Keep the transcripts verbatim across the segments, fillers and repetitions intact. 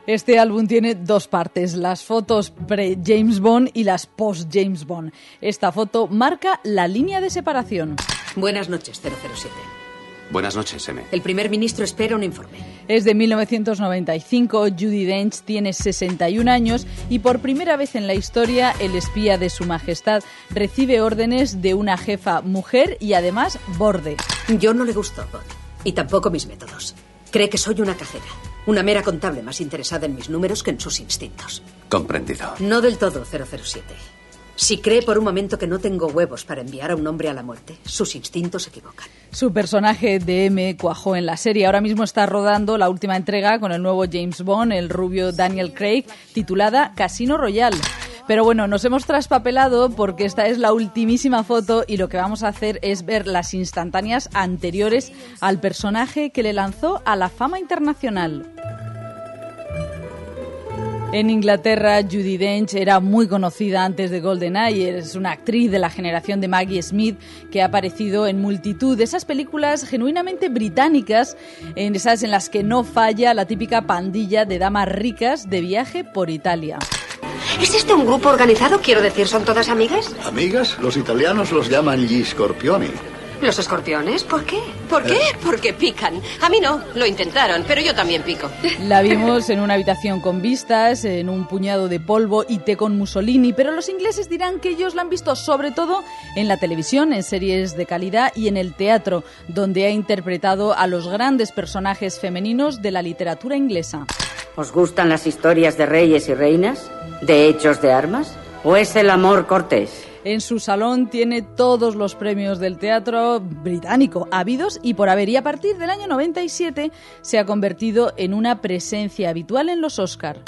Este álbum tiene dos partes, las fotos pre-James Bond y las post-James Bond. Esta foto marca la línea de separación. Buenas noches, cero cero siete. Buenas noches, M. El primer ministro espera un informe. Es de mil novecientos noventa y cinco, Judi Dench tiene sesenta y un años y por primera vez en la historia el espía de su majestad recibe órdenes de una jefa mujer y además borde. Yo no le gusto Bond, y tampoco mis métodos. Cree que soy una cajera, una mera contable más interesada en mis números que en sus instintos. Comprendido. No del todo, cero cero siete. Si cree por un momento que no tengo huevos para enviar a un hombre a la muerte, sus instintos se equivocan. Su personaje de M cuajó en la serie. Ahora mismo está rodando la última entrega con el nuevo James Bond, el rubio Daniel Craig, titulada Casino Royale. Pero bueno, nos hemos traspapelado porque esta es la ultimísima foto y lo que vamos a hacer es ver las instantáneas anteriores al personaje que le lanzó a la fama internacional. En Inglaterra, Judi Dench era muy conocida antes de GoldenEye. Es una actriz de la generación de Maggie Smith que ha aparecido en multitud de esas películas genuinamente británicas, en esas en las que no falla la típica pandilla de damas ricas de viaje por Italia. ¿Es este un grupo organizado? Quiero decir, ¿son todas amigas? ¿Amigas? Los italianos los llaman gli scorpioni. ¿Los escorpiones? ¿Por qué? ¿Por qué? Porque pican. A mí no, lo intentaron, pero yo también pico. La vimos en una habitación con vistas, en un puñado de polvo y té con Mussolini, pero los ingleses dirán que ellos la han visto sobre todo en la televisión, en series de calidad y en el teatro, donde ha interpretado a los grandes personajes femeninos de la literatura inglesa. ¿Os gustan las historias de reyes y reinas? ¿De hechos de armas? ¿O es el amor cortés? En su salón tiene todos los premios del teatro británico habidos y por haber, y a partir del año noventa y siete se ha convertido en una presencia habitual en los Oscar.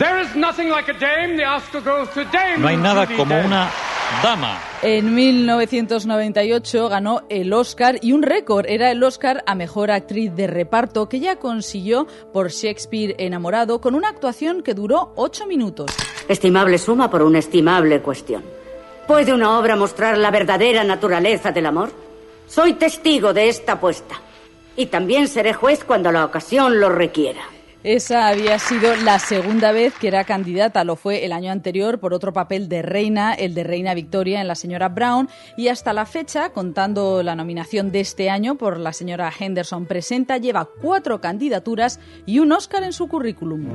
No hay nada como una dama. En mil novecientos noventa y ocho ganó el Oscar y un récord, era el Oscar a Mejor Actriz de Reparto que ya consiguió por Shakespeare enamorado con una actuación que duró ocho minutos. Estimable suma por una estimable cuestión. ¿Puede una obra mostrar la verdadera naturaleza del amor? Soy testigo de esta apuesta. Y también seré juez cuando la ocasión lo requiera. Esa había sido la segunda vez que era candidata. Lo fue el año anterior por otro papel de reina, el de Reina Victoria en La señora Brown. Y hasta la fecha, contando la nominación de este año por la señora Henderson Presenta, lleva cuatro candidaturas y un Oscar en su currículum.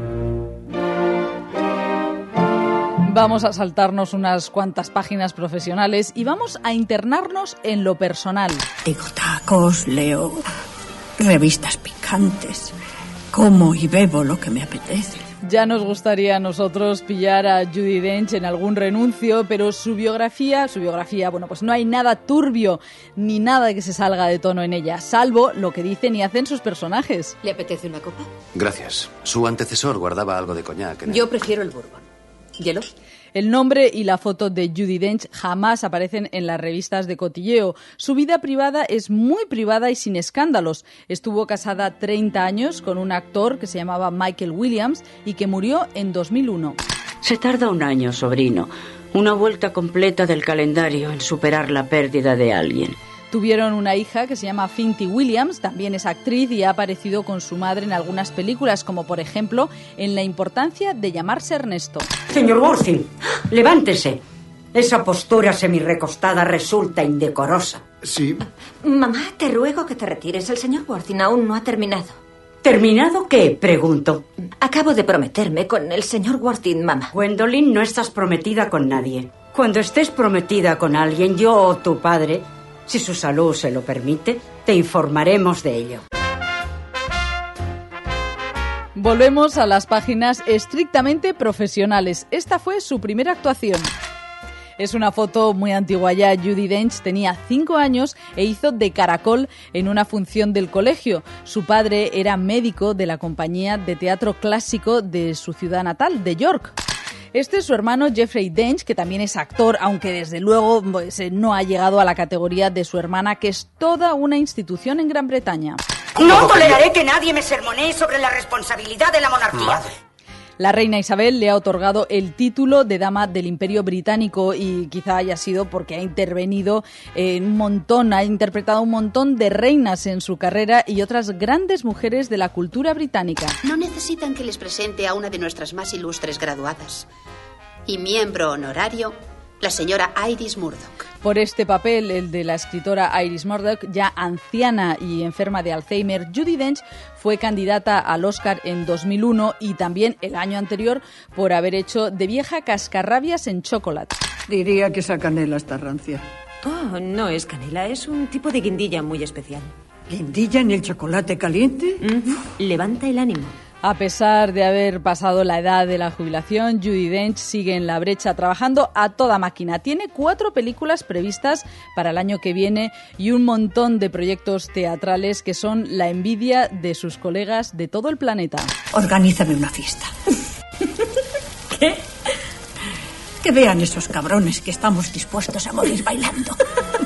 Vamos a saltarnos unas cuantas páginas profesionales y vamos a internarnos en lo personal. Digo tacos, leo revistas picantes, como y bebo lo que me apetece. Ya nos gustaría a nosotros pillar a Judi Dench en algún renuncio, pero su biografía, su biografía, bueno, pues no hay nada turbio ni nada que se salga de tono en ella, salvo lo que dicen y hacen sus personajes. ¿Le apetece una copa? Gracias. Su antecesor guardaba algo de coñac. Yo prefiero el bourbon. ¿Hielo? El nombre y la foto de Judi Dench jamás aparecen en las revistas de cotilleo. Su vida privada es muy privada y sin escándalos. Estuvo casada treinta años con un actor que se llamaba Michael Williams y que murió en dos mil uno. Se tarda un año, sobrino. Una vuelta completa del calendario en superar la pérdida de alguien. Tuvieron una hija que se llama Finty Williams, también es actriz y ha aparecido con su madre en algunas películas, como por ejemplo en La importancia de llamarse Ernesto. Señor Worthing, levántese. Esa postura semirrecostada resulta indecorosa. Sí. Mamá, te ruego que te retires. El señor Worthing aún no ha terminado. ¿Terminado qué? Pregunto. Acabo de prometerme con el señor Worthing, mamá. Gwendolyn, no estás prometida con nadie. Cuando estés prometida con alguien, yo o tu padre, si su salud se lo permite, te informaremos de ello. Volvemos a las páginas estrictamente profesionales. Esta fue su primera actuación. Es una foto muy antigua ya. Judi Dench tenía cinco años e hizo de caracol en una función del colegio. Su padre era médico de la compañía de teatro clásico de su ciudad natal, de York. Este es su hermano Jeffrey Dench, que también es actor, aunque desde luego pues, no ha llegado a la categoría de su hermana, que es toda una institución en Gran Bretaña. No toleraré que nadie me sermonee sobre la responsabilidad de la monarquía. Madre. La reina Isabel le ha otorgado el título de Dama del Imperio Británico y quizá haya sido porque ha intervenido en un montón, ha interpretado un montón de reinas en su carrera y otras grandes mujeres de la cultura británica. No necesitan que les presente a una de nuestras más ilustres graduadas. Y miembro honorario, la señora Iris Murdoch. Por este papel, el de la escritora Iris Murdoch, ya anciana y enferma de Alzheimer, Judi Dench fue candidata al Oscar en dos mil uno y también el año anterior por haber hecho de vieja cascarrabias en Chocolate. Diría que esa canela está rancia. Oh, no es canela, es un tipo de guindilla muy especial. ¿Guindilla en el chocolate caliente? Uh-huh. Levanta el ánimo. A pesar de haber pasado la edad de la jubilación, Judi Dench sigue en la brecha trabajando a toda máquina. Tiene cuatro películas previstas para el año que viene y un montón de proyectos teatrales que son la envidia de sus colegas de todo el planeta. Organízame una fiesta. ¿Qué? Que vean esos cabrones que estamos dispuestos a morir bailando.